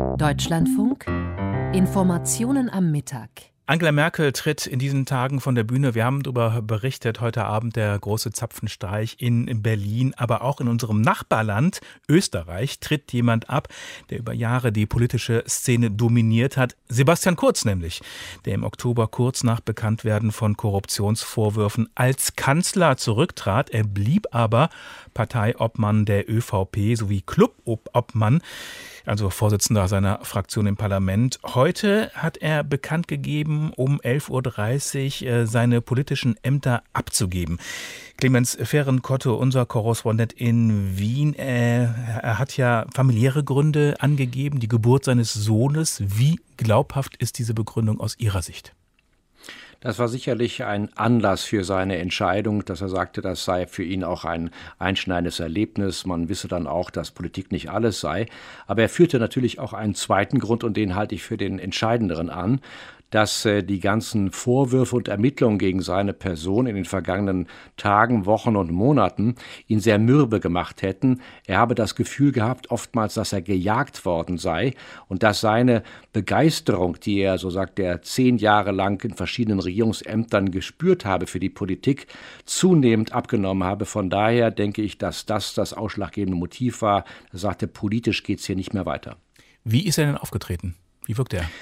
Deutschlandfunk Informationen am Mittag. Angela Merkel tritt in diesen Tagen von der Bühne. Wir haben darüber berichtet, heute Abend der große Zapfenstreich in Berlin. Aber auch in unserem Nachbarland Österreich tritt jemand ab, der über Jahre die politische Szene dominiert hat. Sebastian Kurz nämlich, der im Oktober kurz nach Bekanntwerden von Korruptionsvorwürfen als Kanzler zurücktrat. Er blieb aber Parteiobmann der ÖVP sowie Clubobmann, also Vorsitzender seiner Fraktion im Parlament. Heute hat er bekannt gegeben, um 11.30 Uhr seine politischen Ämter abzugeben. Clemens Fehrenkotte, unser Korrespondent in Wien, er hat ja familiäre Gründe angegeben, die Geburt seines Sohnes. Wie glaubhaft ist diese Begründung aus Ihrer Sicht? Das war sicherlich ein Anlass für seine Entscheidung, dass er sagte, das sei für ihn auch ein einschneidendes Erlebnis. Man wisse dann auch, dass Politik nicht alles sei. Aber er führte natürlich auch einen zweiten Grund, und den halte ich für den entscheidenderen an, dass die ganzen Vorwürfe und Ermittlungen gegen seine Person in den vergangenen Tagen, Wochen und Monaten ihn sehr mürbe gemacht hätten. Er habe das Gefühl gehabt, oftmals, dass er gejagt worden sei und dass seine Begeisterung, die er, so sagt er, 10 Jahre lang in verschiedenen Regierungsämtern gespürt habe für die Politik, zunehmend abgenommen habe. Von daher denke ich, dass das ausschlaggebende Motiv war. Er sagte, politisch geht es hier nicht mehr weiter. Wie ist er denn aufgetreten? Wie wirkt er?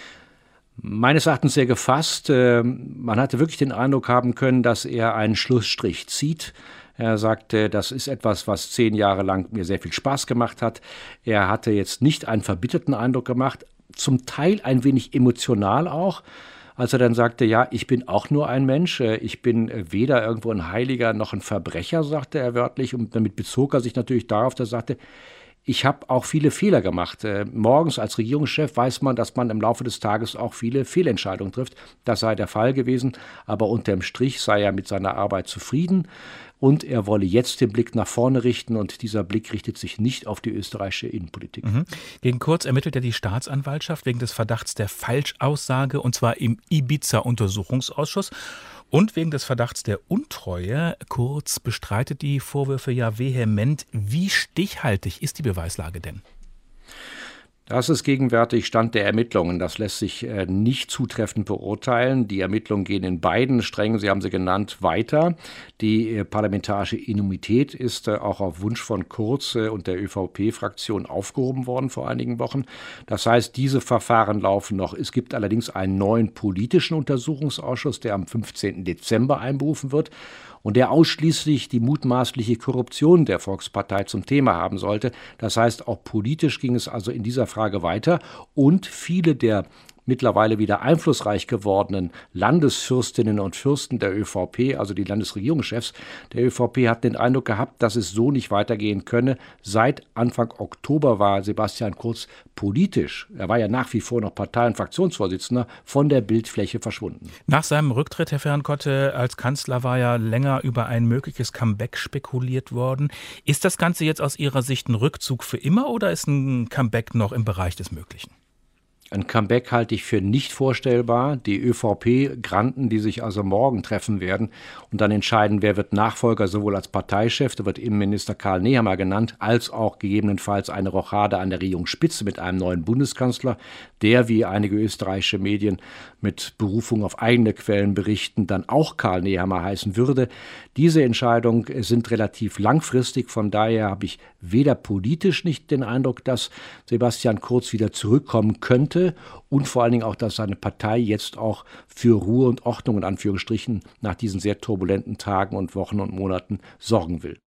Meines Erachtens sehr gefasst. Man hatte wirklich den Eindruck haben können, dass er einen Schlussstrich zieht. Er sagte, das ist etwas, was 10 Jahre lang mir sehr viel Spaß gemacht hat. Er hatte jetzt nicht einen verbitterten Eindruck gemacht, zum Teil ein wenig emotional auch, als er dann sagte, ja, ich bin auch nur ein Mensch, ich bin weder irgendwo ein Heiliger noch ein Verbrecher, sagte er wörtlich. Und damit bezog er sich natürlich darauf, dass er sagte, ich habe auch viele Fehler gemacht. Morgens als Regierungschef weiß man, dass man im Laufe des Tages auch viele Fehlentscheidungen trifft. Das sei der Fall gewesen, aber unterm Strich sei er mit seiner Arbeit zufrieden und er wolle jetzt den Blick nach vorne richten, und dieser Blick richtet sich nicht auf die österreichische Innenpolitik. Gegen Kurz ermittelt ja die Staatsanwaltschaft wegen des Verdachts der Falschaussage, und zwar im Ibiza-Untersuchungsausschuss. Und wegen des Verdachts der Untreue. Kurz bestreitet die Vorwürfe ja vehement. Wie stichhaltig ist die Beweislage denn? Das ist gegenwärtig Stand der Ermittlungen. Das lässt sich nicht zutreffend beurteilen. Die Ermittlungen gehen in beiden Strängen, Sie haben sie genannt, weiter. Die parlamentarische Immunität ist auch auf Wunsch von Kurz und der ÖVP-Fraktion aufgehoben worden vor einigen Wochen. Das heißt, diese Verfahren laufen noch. Es gibt allerdings einen neuen politischen Untersuchungsausschuss, der am 15. Dezember einberufen wird und der ausschließlich die mutmaßliche Korruption der Volkspartei zum Thema haben sollte. Das heißt, auch politisch ging es also in dieser Frage weiter, und viele der mittlerweile wieder einflussreich gewordenen Landesfürstinnen und Fürsten der ÖVP, also die Landesregierungschefs der ÖVP, hatten den Eindruck gehabt, dass es so nicht weitergehen könne. Seit Anfang Oktober war Sebastian Kurz politisch, er war ja nach wie vor noch Partei- und Fraktionsvorsitzender, von der Bildfläche verschwunden. Nach seinem Rücktritt, Herr Fehrenkotte, als Kanzler war ja länger über ein mögliches Comeback spekuliert worden. Ist das Ganze jetzt aus Ihrer Sicht ein Rückzug für immer oder ist ein Comeback noch im Bereich des Möglichen? Ein Comeback halte ich für nicht vorstellbar. Die ÖVP-Granden, die sich also morgen treffen werden und dann entscheiden, wer wird Nachfolger, sowohl als Parteichef, da wird Innenminister Karl Nehammer genannt, als auch gegebenenfalls eine Rochade an der Regierungsspitze mit einem neuen Bundeskanzler, der, wie einige österreichische Medien mit Berufung auf eigene Quellen berichten, dann auch Karl Nehammer heißen würde. Diese Entscheidungen sind relativ langfristig, von daher habe ich weder politisch nicht den Eindruck, dass Sebastian Kurz wieder zurückkommen könnte, und vor allen Dingen auch, dass seine Partei jetzt auch für Ruhe und Ordnung in Anführungsstrichen nach diesen sehr turbulenten Tagen und Wochen und Monaten sorgen will.